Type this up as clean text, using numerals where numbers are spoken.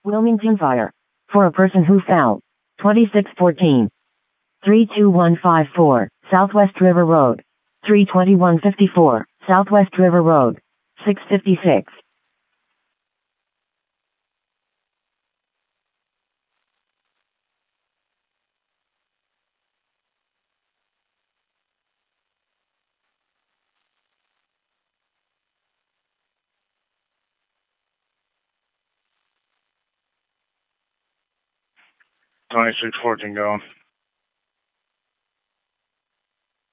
Wilmington Fire. For a person who fell. 2614. 32154, Southwest River Road. 32154, Southwest River Road. 656. $2614 going.